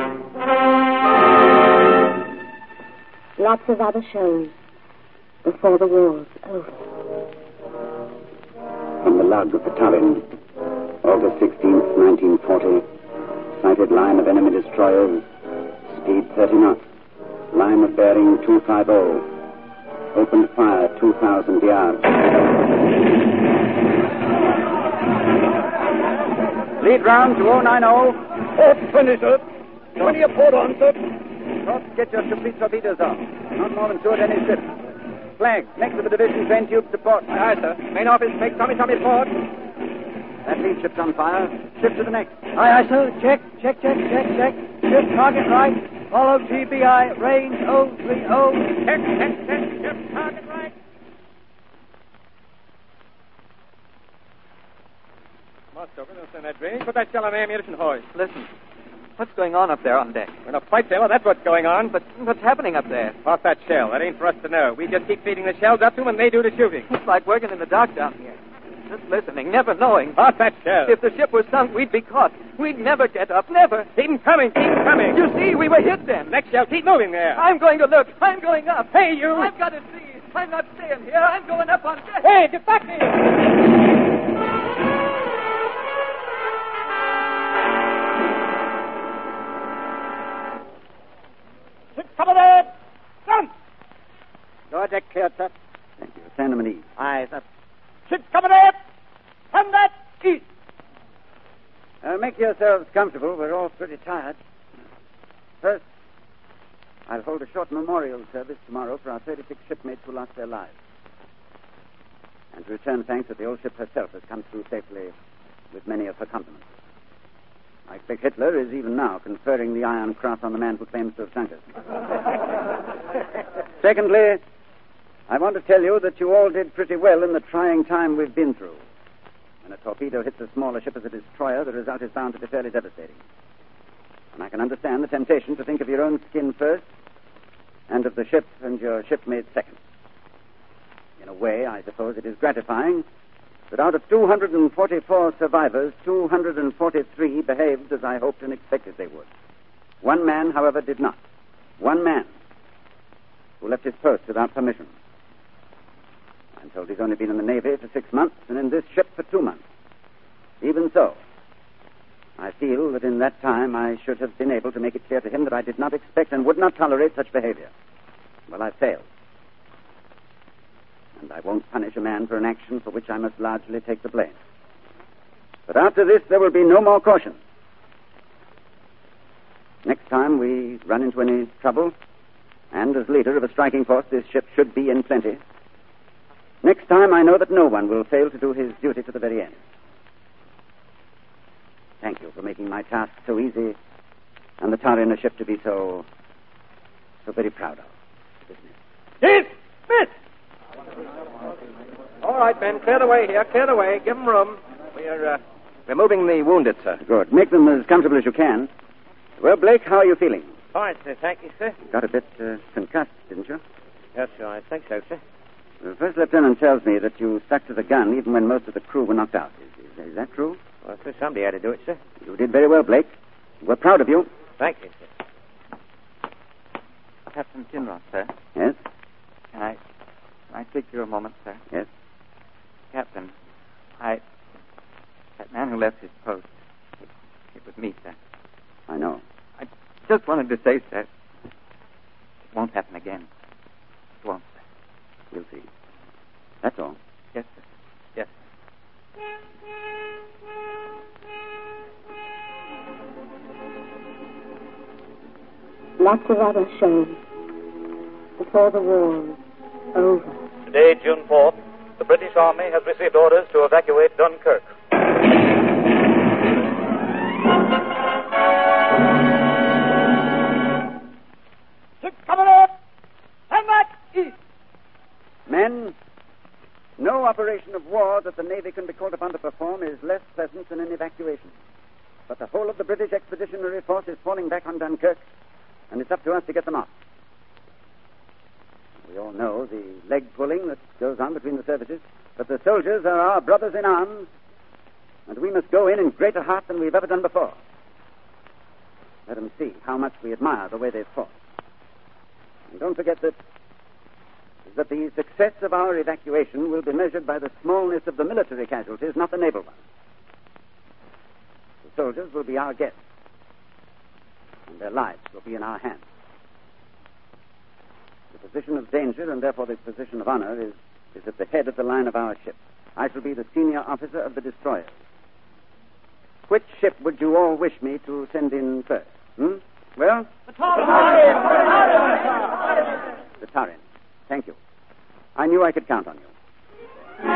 Lots of other shows before the war's over. From the log of the Tallinn, August sixteenth, nineteen forty. Sighted line of enemy destroyers, speed thirty knots. Line of bearing two fifty. Opened fire two thousand yards. Lead round to oh nine oh. Port twenty, sir. twenty a port on, sir. Don't get your complete torpedoes off. Not more than two at any ship. Flag, next to the division train tube to port. Aye, aye, sir. Main office, make Tommy Tommy port. That lead ship's on fire. Ship to the next. Aye, aye, sir. Check, check, check, check, check. Ship target right. Follow G B I. Range oh three oh. Check, check, check. Ship target right. Mostover, don't send that ring. Put that shell on the ammunition hoist. Listen, what's going on up there on deck? We're in a fight, sailor. That's what's going on. But what's happening up there? Off that shell. That ain't for us to know. We just keep feeding the shells up to them, and they do the shooting. It's like working in the dark down here. Just listening, never knowing. Off that shell. If the ship was sunk, we'd be caught. We'd never get up, never. Keep 'em coming, keep 'em coming. You see, we were hit then. Next shell, keep moving there. I'm going to look. I'm going up. Hey, you. I've got to see. I'm not staying here. I'm going up on deck. Hey, get back here. Cover there! Front! Your deck cleared, sir. Thank you. Stand them at ease. Aye, sir. Ship's coming up! From that east! Uh, make yourselves comfortable. We're all pretty tired. First, I'll hold a short memorial service tomorrow for our thirty-six shipmates who lost their lives. And to return thanks that the old ship herself has come through safely with many of her compliments. I expect Hitler is even now conferring the Iron Cross on the man who claims to have sunk us. Secondly, I want to tell you that you all did pretty well in the trying time we've been through. When a torpedo hits a smaller ship as a destroyer, the result is bound to be fairly devastating. And I can understand the temptation to think of your own skin first and of the ship and your shipmates second. In a way, I suppose it is gratifying that out of two hundred forty-four survivors, two hundred forty-three behaved as I hoped and expected they would. One man, however, did not. One man who left his post without permission. I'm told he's only been in the Navy for six months and in this ship for two months. Even so, I feel that in that time I should have been able to make it clear to him that I did not expect and would not tolerate such behavior. Well, I failed. And I won't punish a man for an action for which I must largely take the blame. But after this, there will be no more caution. Next time we run into any trouble, And as leader of a striking force, this ship should be in plenty. Next time, I know that no one will fail to do his duty to the very end. Thank you for making my task so easy and the Tarina ship to be so, so very proud of. Yes, Smith! All right, men, clear the way here. Clear the way. Give them room. We're, uh, we're moving the wounded, sir. Good. Make them as comfortable as you can. Well, Blake, how are you feeling? Fine, sir. Thank you, sir. Got a bit uh, concussed, didn't you? Yes, sir. I think so, sir. The first lieutenant tells me that you stuck to the gun even when most of the crew were knocked out. Is, is, is that true? Well, sir, somebody had to do it, sir. You did very well, Blake. We're proud of you. Thank you, sir. Captain Kinross, sir. Yes? Can I, can I speak to you a moment, sir? Yes. Captain, I... That man who left his post, it, it was me, sir. I know. I just wanted to say, sir, it won't happen again. It won't, sir. We'll see. That's all. Yes, sir. Yes, sir. Lots of other shows before the war is over. Today, June fourth, the British Army has received orders to evacuate Dunkirk. Ship coming up! And that east! Men, no operation of war that the Navy can be called upon to perform is less pleasant than an evacuation. But the whole of the British Expeditionary Force is falling back on Dunkirk, and it's up to us to get them off. We all know the leg pulling that goes on between the services, but the soldiers are our brothers in arms, and we must go in in greater heart than we've ever done before. Let them see how much we admire the way they've fought. And don't forget that, that the success of our evacuation will be measured by the smallness of the military casualties, not the naval ones. The soldiers will be our guests, and their lives will be in our hands. The position of danger, and therefore the position of honor, is, is at the head of the line of our ship. I shall be the senior officer of the destroyers. Which ship would you all wish me to send in first? Hmm? Well? The Tarin! The Tarin. Thank you. I knew I could count on you.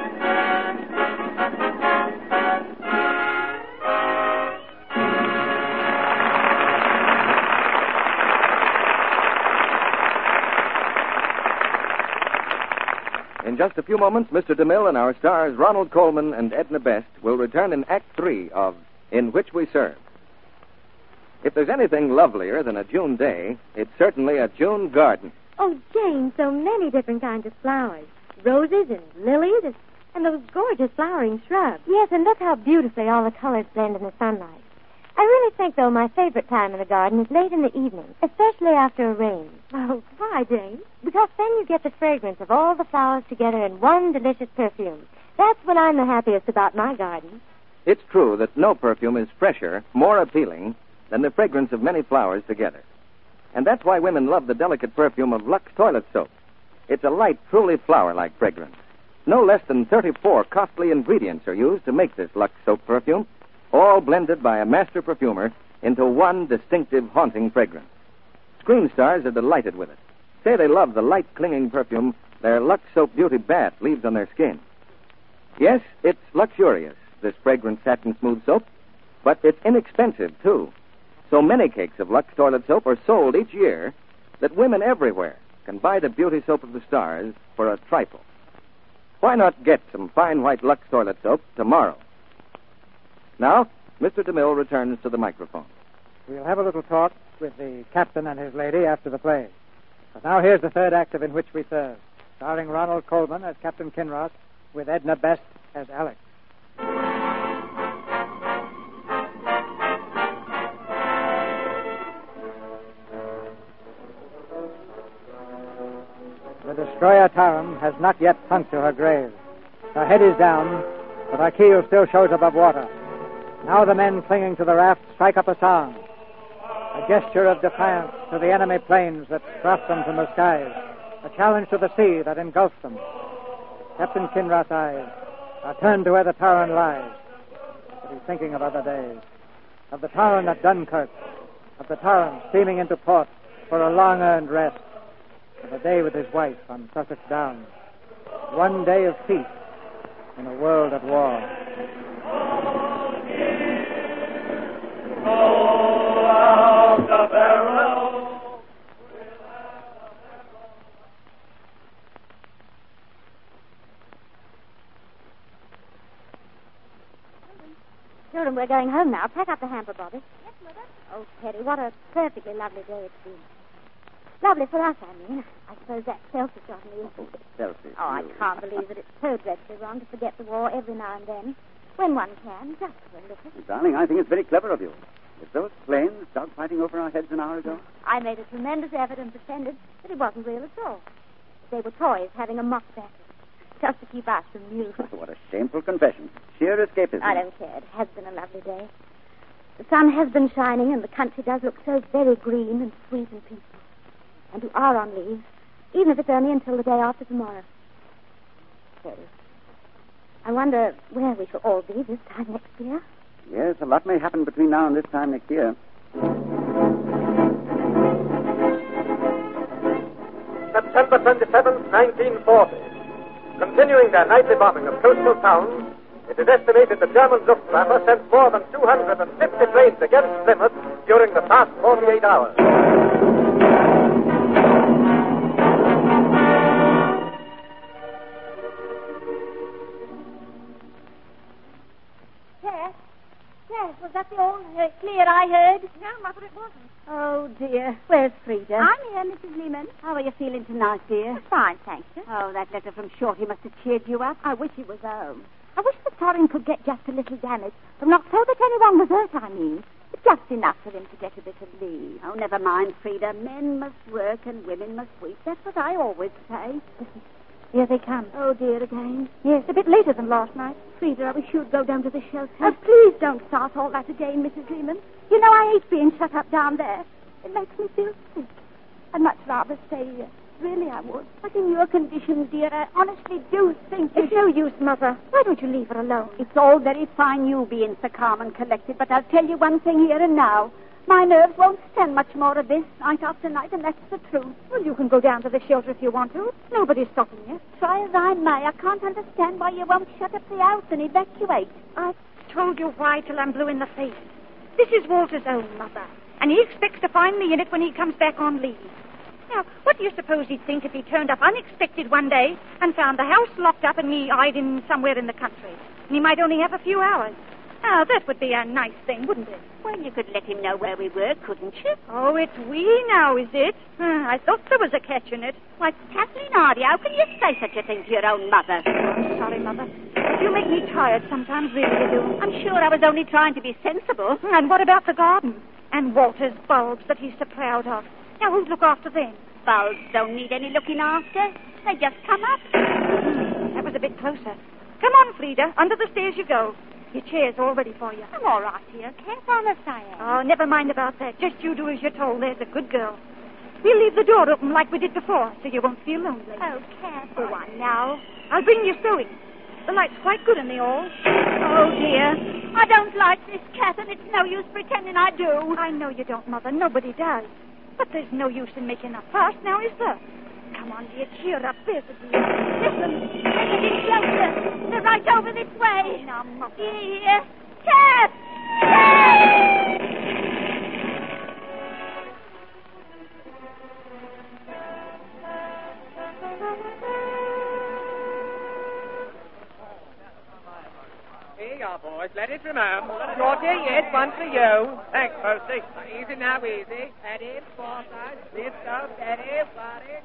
In just a few moments, Mister DeMille and our stars Ronald Coleman and Edna Best will return in Act Three of In Which We Serve. If there's anything lovelier than a June day, it's certainly a June garden. Oh, Jane, so many different kinds of flowers. Roses and lilies and, and those gorgeous flowering shrubs. Yes, and look how beautifully all the colors blend in the sunlight. I really think, though, my favorite time in the garden is late in the evening, especially after a rain. Oh, why, Jane? Because then you get the fragrance of all the flowers together in one delicious perfume. That's when I'm the happiest about my garden. It's true that no perfume is fresher, more appealing, than the fragrance of many flowers together. And that's why women love the delicate perfume of Lux toilet soap. It's a light, truly flower-like fragrance. No less than thirty-four costly ingredients are used to make this Lux soap perfume, all blended by a master perfumer into one distinctive, haunting fragrance. Screen stars are delighted with it. Say they love the light, clinging perfume their Lux Soap Beauty bath leaves on their skin. Yes, it's luxurious, this fragrant satin smooth soap, but it's inexpensive, too. So many cakes of Lux toilet soap are sold each year that women everywhere can buy the beauty soap of the stars for a trifle. Why not get some fine white Lux toilet soap tomorrow? Now, Mister DeMille returns to the microphone. We'll have a little talk with the captain and his lady after the play. But now here's the third act of In Which We Serve, starring Ronald Coleman as Captain Kinross, with Edna Best as Alex. The destroyer Tarim has not yet sunk to her grave. Her head is down, but her keel still shows above water. Now the men clinging to the raft strike up a song, a gesture of defiance to the enemy planes that thrust them from the skies, a challenge to the sea that engulfs them. Captain Kinross' eyes are turned to where the Taran lies, but he's thinking of other days, of the Taran at Dunkirk, of the Taran steaming into port, for a long-earned rest, of a day with his wife on Sussex Downs. One day of peace in a world at war. Go out the barrel. Children, we're going home now. Pack up the hamper, Bobby. Yes, Mother. Oh, Teddy, what a perfectly lovely day it's been. Lovely for us, I mean. I suppose that's selfish of me. Oh, selfish. Oh, I can't believe that it's so dreadfully wrong to forget the war every now and then. When one can, just for a little. Darling, I think it's very clever of you. With those planes dogfighting over our heads an hour ago? I made a tremendous effort and pretended that it wasn't real at all. They were toys having a mock battle. Just to keep us amused. What a shameful confession. Sheer escapism. I don't care. It has been a lovely day. The sun has been shining, and the country does look so very green and sweet and peaceful. And you are on leave, even if it's only until the day after tomorrow. Teddy, I wonder where we shall all be this time next year. Yes, a lot may happen between now and this time next year. September twenty-seventh, nineteen forty. Continuing their nightly bombing of coastal towns, it is estimated the German Luftwaffe sent more than two hundred fifty planes against Plymouth during the past forty-eight hours. Tess? Tess, was that the old uh, clear I heard? No, Mother, it wasn't. Oh, dear. Where's Frida? I'm here, Missus Lehman. How are you feeling tonight, dear? Fine, thank you. Oh, that letter from Shorty must have cheered you up. I wish he was home. I wish the Torrin could get just a little damage. But not so that anyone was hurt, I mean. But just enough for him to get a bit of leave. Oh, never mind, Frida. Men must work and women must weep. That's what I always say. Here they come. Oh, dear, again. Yes, a bit later than last night. Frida, I wish you'd go down to the shelter. Oh, please don't start all that again, Missus Lehman. You know I hate being shut up down there. It makes me feel sick. I'd much rather stay here. Really, I would. But in your condition, dear, I honestly do think you... It's no use, Mother. Why don't you leave her alone? It's all very fine you being so calm and collected, but I'll tell you one thing here and now. My nerves won't stand much more of this night after night, and that's the truth. Well, you can go down to the shelter if you want to. Nobody's stopping you. Try as I may, I can't understand why you won't shut up the house and evacuate. I've told you why till I'm blue in the face. This is Walter's own, Mother, and he expects to find me in it when he comes back on leave. Now, what do you suppose he'd think if he turned up unexpected one day and found the house locked up and me hiding somewhere in the country? And he might only have a few hours. Now, that would be a nice thing, wouldn't it? Well, you could let him know where we were, couldn't you? Oh, it's we now, is it? Uh, I thought there was a catch in it. Why, Kathleen Hardy, how can you say such a thing to your own mother? Oh, I'm sorry, Mother. You make me tired sometimes, really you do. I'm sure I was only trying to be sensible. And what about the garden? And Walter's bulbs that he's so proud of. Now, who'd look after them? Bulbs don't need any looking after. They just come up. Hmm, that was a bit closer. Come on, Frida. Under the stairs you go. Your chair's all ready for you. I'm all right here. Can't honest I am. Oh, never mind about that. Just you do as you're told. There's a good girl. We'll leave the door open like we did before, so you won't feel lonely. Oh, careful one now. I'll bring you sewing. The light's quite good in the hall. Oh, dear. I don't like this, Kath, and it's no use pretending I do. I know you don't, Mother. Nobody does. But there's no use in making a fuss now, is there? Come on, dear. Cheer up. There's a dear. Listen. They're getting closer. They're right over this way. Now, Mother. Here. Kath! Kath! Here you are, boys. Let it from home. Shorty, yes, one for you. Thanks, Posty. Easy now, easy. Steady, four sides. Lift up, steady, got it.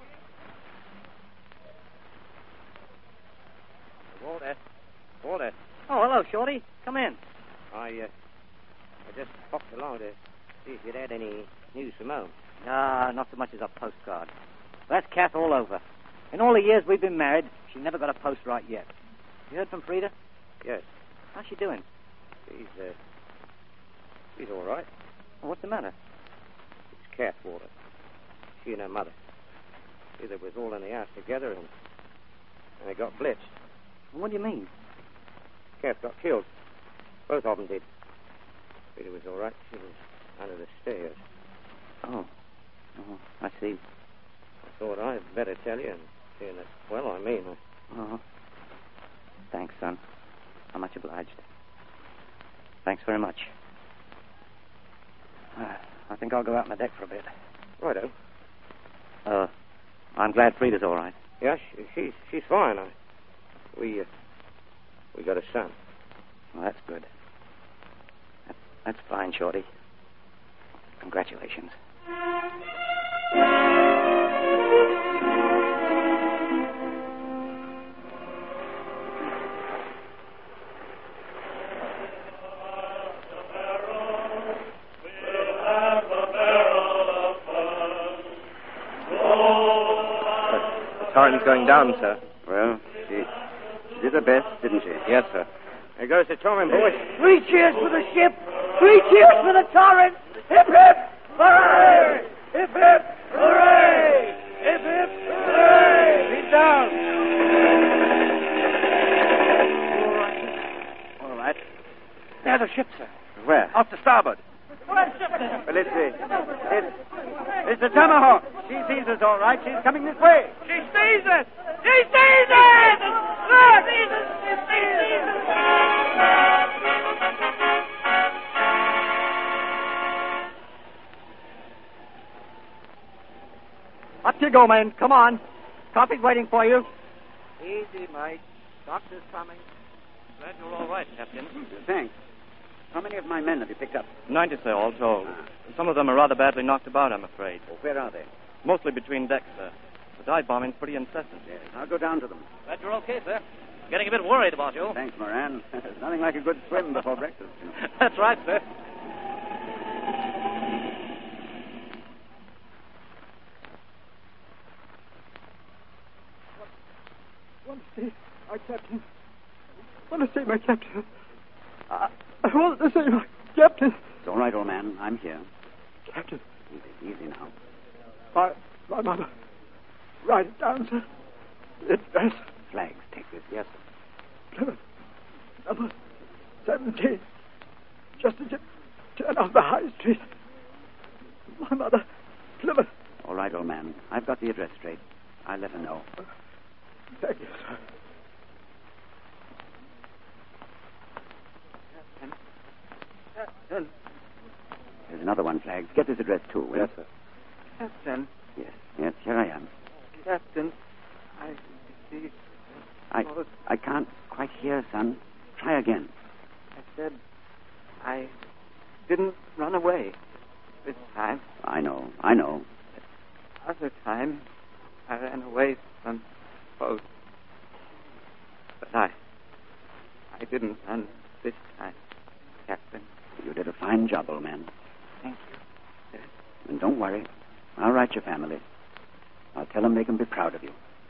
Walter. Walter. Oh, hello, Shorty. Come in. I, uh, I just popped along to see if you'd had any news from home. Ah, not so much as a postcard. That's Kath all over. In all the years we've been married, she never got a post right yet. You heard from Frida? Yes. How's she doing? She's, uh, she's all right. Well, what's the matter? It's Kath, Walter. She and her mother. See, they was all in the house together, and, and they got blitzed. What do you mean? Kath got killed. Both of them did. Frida was all right. She was under the stairs. Oh. Oh, I see. I thought I'd better tell you, and seeing that, well, I mean... I... Oh. Thanks, son. I'm much obliged. Thanks very much. Uh, I think I'll go out on the deck for a bit. Righto. Uh, I'm glad Frida's all right. Yeah, she, she's she's fine. I, we, uh, we got a son. Well, that's good. That, that's fine, Shorty. Congratulations. Torrens going down, sir. Well, she, she did her best, didn't she? Yes, sir. There goes the Torrens, boys. Three cheers for the ship. Three cheers for the Torrens. Hip, hip, hooray! Hip, hip, hooray! Hip, hip, hooray! He's down. All right. There's a ship, sir. Where? Off to starboard. Well, it's the, it's, it's the Tomahawk. She sees us all right. She's coming this way. She sees us! She sees us! Look! She sees us! She sees us! Up you go, man. Come on. Coffee's waiting for you. Easy, mate. Doctor's coming. Glad you're all right, Captain. Thanks. How many of my men have you picked up? Ninety, sir, all told. Some of them are rather badly knocked about, I'm afraid. Oh, where are they? Mostly between decks, sir. The dive bombing's pretty incessant. Yes, I'll go down to them. Glad you're okay, sir. Getting a bit worried about you. Thanks, Moran. There's nothing like a good swim before breakfast. That's right, sir. Want to see my captain. Want to see my captain. I, I want to see my captain. It's all right, old man. I'm here. Captain. Easy, easy now. My, my mother. Write it down, sir. It's best. Flags, take this. Yes, sir. Plymouth. Number seventeen. Just as you turn off the high street. My mother. Plymouth. All right, old man. I've got the address straight. I'll let her know. Thank you, sir. Captain. There's another one, Flags. Get this address, too, will Yes, you? sir. Captain. Yes, yes, here I am. Captain. I see. I, I can't quite hear, son. Try again. I said I didn't run away this time. I know, I know. Other time, I ran away from both. But I, I didn't run this time, Captain. You did a fine job, old man. Thank you, sir. And don't worry. I'll write your family. I'll tell them they can be proud of you.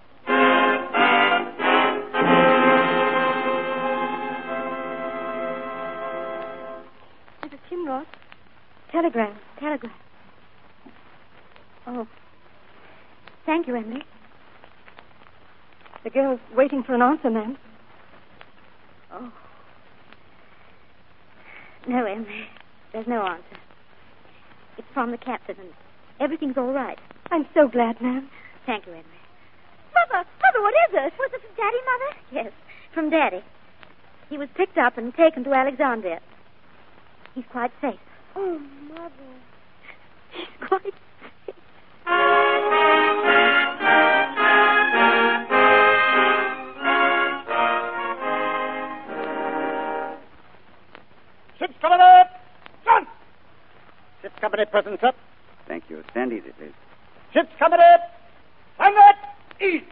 Is it Jim Ross? Telegram, telegram. Oh. Thank you, Emily. The girl's waiting for an answer, ma'am. Oh. No, Emily. There's no answer. It's from the captain, and everything's all right. I'm so glad, ma'am. Thank you, Emily. Mother, Mother, what is it? Was it from Daddy, Mother? Yes, from Daddy. He was picked up and taken to Alexandria. He's quite safe. Oh, Mother. He's quite safe. Ship's coming up! John! Ship's company present, sir. Thank you. Stand easy, please. Ship's coming up! Stand up! East!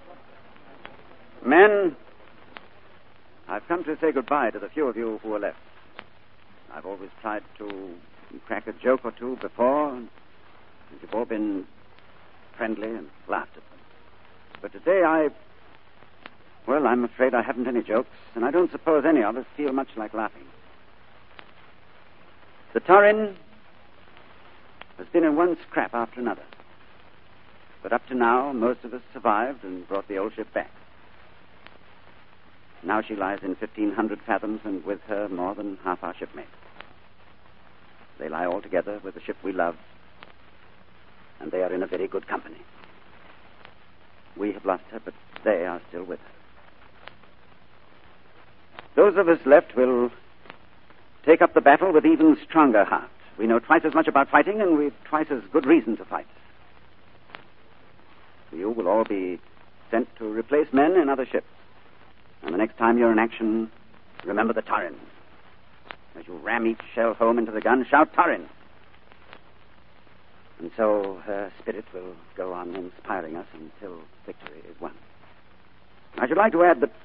Men, I've come to say goodbye to the few of you who are left. I've always tried to crack a joke or two before, and you've all been friendly and laughed at them. But today I... Well, I'm afraid I haven't any jokes, and I don't suppose any of us feel much like laughing. The Torrin has been in one scrap after another. But up to now, most of us survived and brought the old ship back. Now she lies in fifteen hundred fathoms, and with her more than half our shipmates. They lie all together with the ship we love. and they are in a very good company. We have lost her, but they are still with her. Those of us left will take up the battle with even stronger heart. We know twice as much about fighting, and we've twice as good reason to fight. You will all be sent to replace men in other ships. And the next time you're in action, remember the Torrens. As you ram each shell home into the gun, shout Torren. And so her spirit will go on inspiring us until victory is won. I should like to add that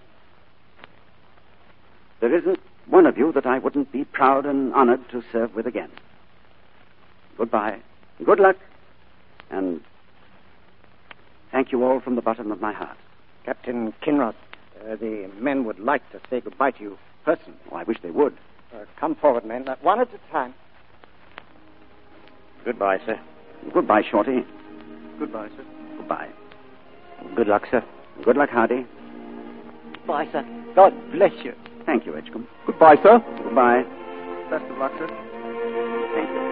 there isn't one of you that I wouldn't be proud and honored to serve with again. Goodbye, good luck, and thank you all from the bottom of my heart. Captain Kinross, uh, the men would like to say goodbye to you personally. Oh, I wish they would. Uh, come forward, men, uh, one at a time. Goodbye, sir. Goodbye, Shorty. Goodbye, sir. Goodbye. Good luck, sir. Good luck, Hardy. Bye, sir. God bless you. Thank you, Edgecombe. Goodbye, sir. Goodbye. Best of luck, sir. Thank you.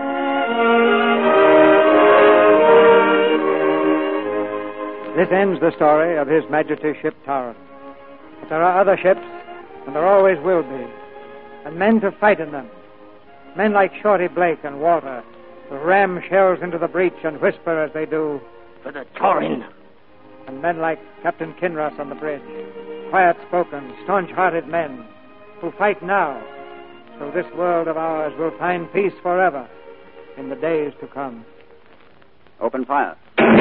This ends the story of His Majesty's ship Torren. But there are other ships, and there always will be, and men to fight in them. Men like Shorty Blake and Walter, who ram shells into the breach and whisper as they do, "For the Torren." And men like Captain Kinross on the bridge, quiet-spoken, staunch-hearted men who fight now, so this world of ours will find peace forever in the days to come. Open fire.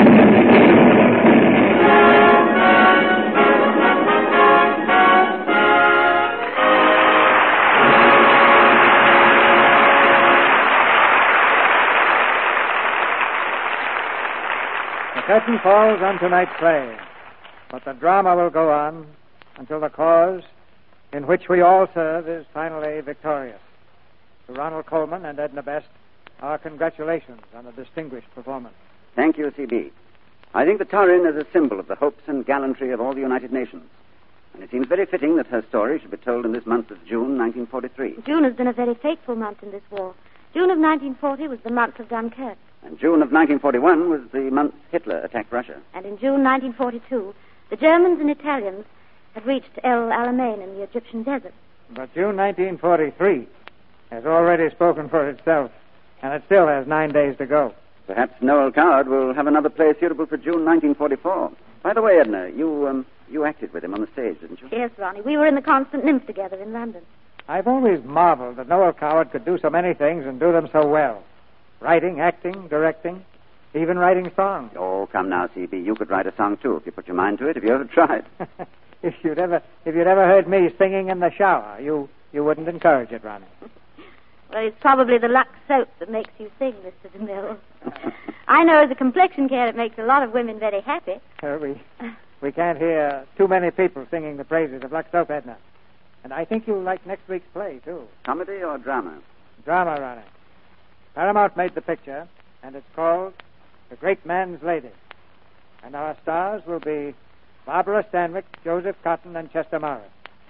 The curtain falls on tonight's play, but the drama will go on until the cause in which we all serve is finally victorious. To Ronald Coleman and Edna Best, our congratulations on a distinguished performance. Thank you, C B. I think the Torren is a symbol of the hopes and gallantry of all the United Nations. And it seems very fitting that her story should be told in this month of June, nineteen forty-three. June has been a very fateful month in this war. June of nineteen forty was the month of Dunkirk. And June of nineteen forty-one was the month Hitler attacked Russia. And in June nineteen forty-two, the Germans and Italians had reached El Alamein in the Egyptian desert. But June nineteen forty-three has already spoken for itself, and it still has nine days to go. Perhaps Noel Coward will have another play suitable for June nineteen forty-four. By the way, Edna, you um, you acted with him on the stage, didn't you? Yes, Ronnie. We were in the Constant Nymph together in London. I've always marveled that Noel Coward could do so many things and do them so well. Writing, acting, directing, even writing songs. Oh, come now, C B. You could write a song, too, if you put your mind to it. Have you ever tried? if you'd ever if you'd ever heard me singing in the shower, you, you wouldn't encourage it, Ronnie. Well, it's probably the Lux soap that makes you sing, Mister DeMille. I know as a complexion care it makes a lot of women very happy. Uh, we, we can't hear too many people singing the praises of Lux soap, Edna. And I think you'll like next week's play, too. Comedy or drama? Drama, Ronnie. Paramount made the picture, and it's called The Great Man's Lady. And our stars will be Barbara Stanwyck, Joseph Cotton, and Chester Morris.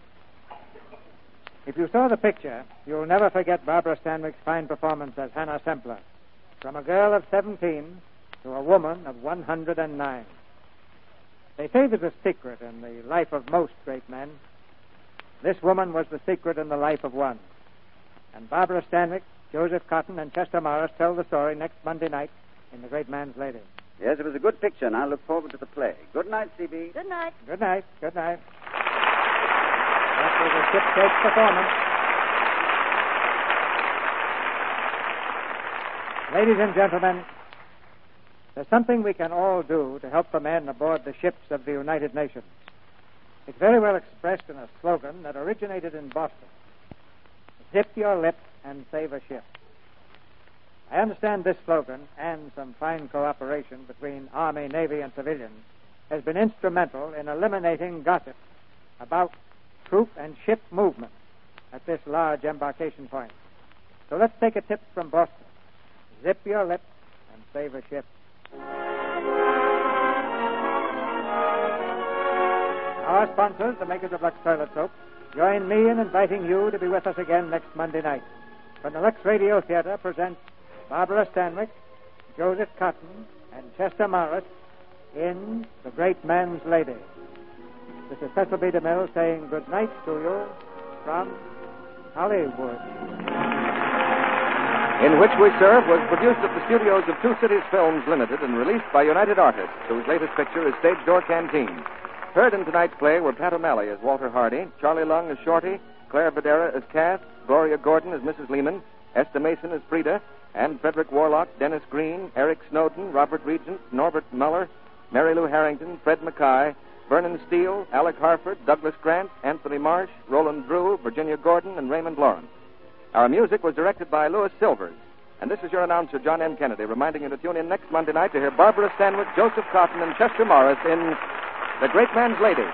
If you saw the picture, you'll never forget Barbara Stanwyck's fine performance as Hannah Sempler, from a girl of seventeen to a woman of one hundred nine. They say there's a secret in the life of most great men. This woman was the secret in the life of one. And Barbara Stanwyck, Joseph Cotton, and Chester Morris tell the story next Monday night in The Great Man's Lady. Yes, it was a good picture, and I look forward to the play. Good night, C B. Good night. Good night. Good night. That was a ship-shape performance. Ladies and gentlemen, there's something we can all do to help the men aboard the ships of the United Nations. It's very well expressed in a slogan that originated in Boston. Zip your lip and save a ship. I understand this slogan, and some fine cooperation between Army, Navy, and civilians, has been instrumental in eliminating gossip about troop and ship movement at this large embarkation point. So let's take a tip from Boston. Zip your lip and save a ship. Our sponsors, the makers of Lux Toilet Soap, join me in inviting you to be with us again next Monday night when the Lux Radio Theater presents Barbara Stanwyck, Joseph Cotton and Chester Morris in The Great Man's Lady. This is Cecil B. DeMille saying good night to you from Hollywood. In Which We Serve was produced at the studios of Two Cities Films Limited and released by United Artists, whose latest picture is Stage Door Canteen. Heard in tonight's play were Pat O'Malley as Walter Hardy, Charlie Lung as Shorty, Claire Videra as Cass, Gloria Gordon as Missus Lehman, Esther Mason as Frida, and Frederick Warlock, Dennis Green, Eric Snowden, Robert Regent, Norbert Muller, Mary Lou Harrington, Fred Mackay, Vernon Steele, Alec Harford, Douglas Grant, Anthony Marsh, Roland Drew, Virginia Gordon, and Raymond Lawrence. Our music was directed by Louis Silvers. And this is your announcer, John M. Kennedy, reminding you to tune in next Monday night to hear Barbara Stanwyck, Joseph Cotton, and Chester Morris in The Great Man's Lady.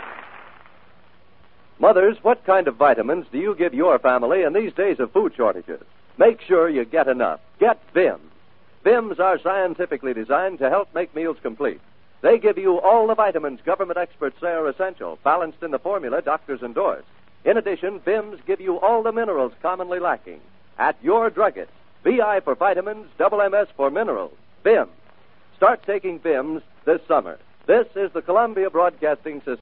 Mothers, what kind of vitamins do you give your family in these days of food shortages? Make sure you get enough. Get Vims. Vims are scientifically designed to help make meals complete. They give you all the vitamins government experts say are essential, balanced in the formula doctors endorse. In addition, Vims give you all the minerals commonly lacking. At your druggist, V I for vitamins, double M S for minerals. Vims. Start taking Vims this summer. This is the Columbia Broadcasting System.